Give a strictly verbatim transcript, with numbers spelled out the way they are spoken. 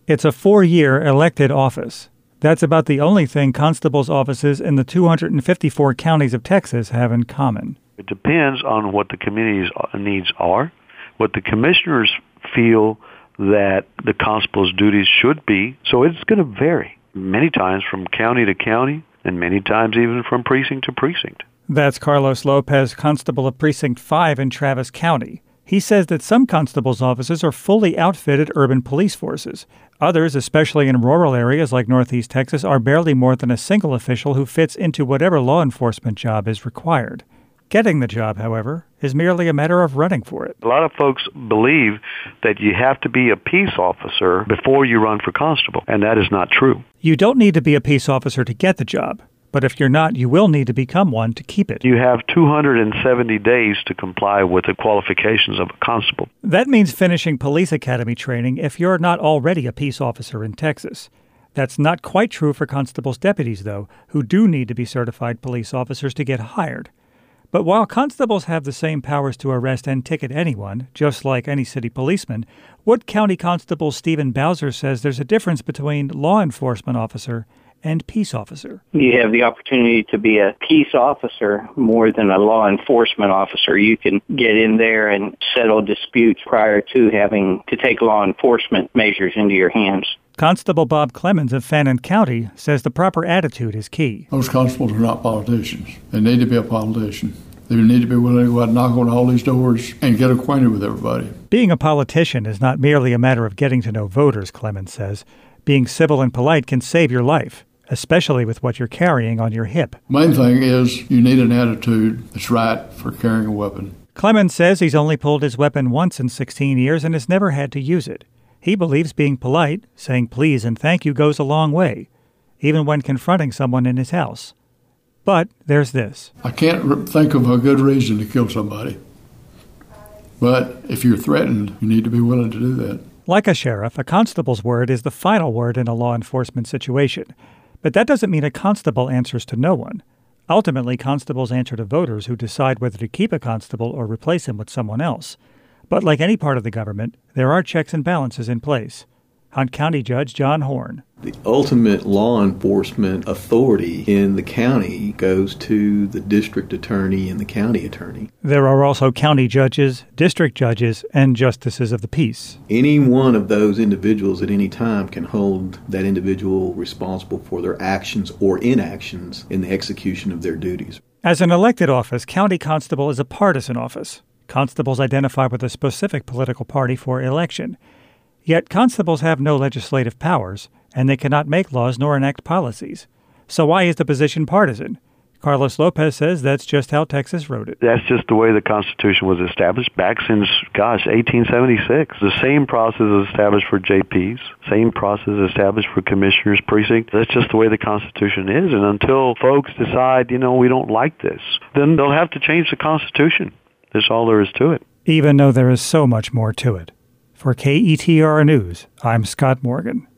It's a four-year elected office. That's about the only thing constables' offices in the two hundred fifty-four counties of Texas have in common. It depends on what the community's needs are, what the commissioners feel that the constable's duties should be. So it's going to vary many times from county to county and many times even from precinct to precinct. That's Carlos Lopez, constable of Precinct five in Travis County. He says that some constables' offices are fully outfitted urban police forces. Others, especially in rural areas like Northeast Texas, are barely more than a single official who fits into whatever law enforcement job is required. Getting the job, however, is merely a matter of running for it. A lot of folks believe that you have to be a peace officer before you run for constable, and that is not true. You don't need to be a peace officer to get the job. But if you're not, you will need to become one to keep it. You have two hundred seventy days to comply with the qualifications of a constable. That means finishing police academy training if you're not already a peace officer in Texas. That's not quite true for constables' deputies, though, who do need to be certified police officers to get hired. But while constables have the same powers to arrest and ticket anyone, just like any city policeman, Wood County Constable Stephen Bowser says there's a difference between law enforcement officer and peace officer. You have the opportunity to be a peace officer more than a law enforcement officer. You can get in there and settle disputes prior to having to take law enforcement measures into your hands. Constable Bob Clemens of Fannin County says the proper attitude is key. Most constables are not politicians. They need to be a politician. They need to be willing to go out and knock on all these doors and get acquainted with everybody. Being a politician is not merely a matter of getting to know voters, Clemens says. Being civil and polite can save your life, especially with what you're carrying on your hip. Main thing is you need an attitude that's right for carrying a weapon. Clemens says he's only pulled his weapon once in sixteen years and has never had to use it. He believes being polite, saying please and thank you goes a long way, even when confronting someone in his house. But there's this. I can't think of a good reason to kill somebody. But if you're threatened, you need to be willing to do that. Like a sheriff, a constable's word is the final word in a law enforcement situation. But that doesn't mean a constable answers to no one. Ultimately, constables answer to voters who decide whether to keep a constable or replace him with someone else. But like any part of the government, there are checks and balances in place. Hunt County Judge John Horn. The ultimate law enforcement authority in the county goes to the district attorney and the county attorney. There are also county judges, district judges, and justices of the peace. Any one of those individuals at any time can hold that individual responsible for their actions or inactions in the execution of their duties. As an elected office, county constable is a partisan office. Constables identify with a specific political party for election. Yet constables have no legislative powers, and they cannot make laws nor enact policies. So why is the position partisan? Carlos Lopez says that's just how Texas wrote it. That's just the way the Constitution was established back since, gosh, eighteen seventy-six. The same process is established for J Ps, same process established for commissioners' precinct. That's just the way the Constitution is. And until folks decide, you know, we don't like this, then they'll have to change the Constitution. That's all there is to it. Even though there is so much more to it. For K E T R News, I'm Scott Morgan.